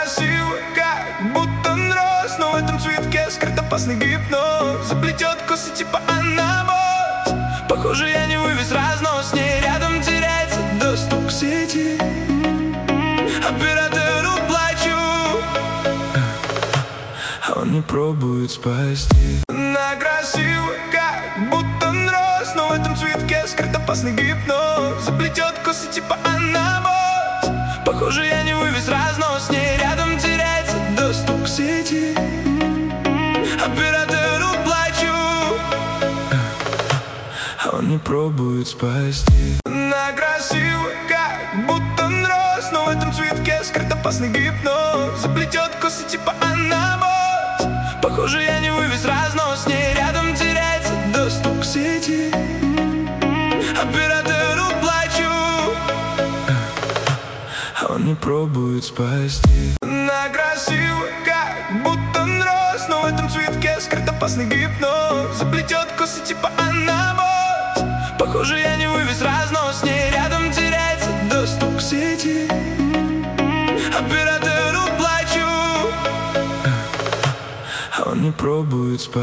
красиво, как будто роз, но в этом цветке скрыт опасный гипноз. Заплетет косы типа анабоз. Похоже, я не вывез разнос, с ней рядом теряется доступ к сети. Оператору плачу, а он не пробует спасти. Она красиво, как будто роз, но в этом цветке скрыт опасный гипноз. Заплетет косы типа анабоз. Похоже, я не вывез разнос, с ней рядом теряется доступ к сети. Оператору плачу, а он не пробует спасти. Она красиво, как будто роз, но в этом цветке скрыт опасный гипноз. Заплетет косы типа анабоз. Похоже, я не вывез разнос, с ней рядом теряется доступ к сети. Оператору плачу, а он не пробует спасти. Она красиво, как будто роз, но в этом цветке скрыт опасный гипноз. Заплетет косы типа анабоз. Похоже, я не вывез разнос, с ней рядом теряется доступ к сети. Оператору плачу, а он не пробует спасти.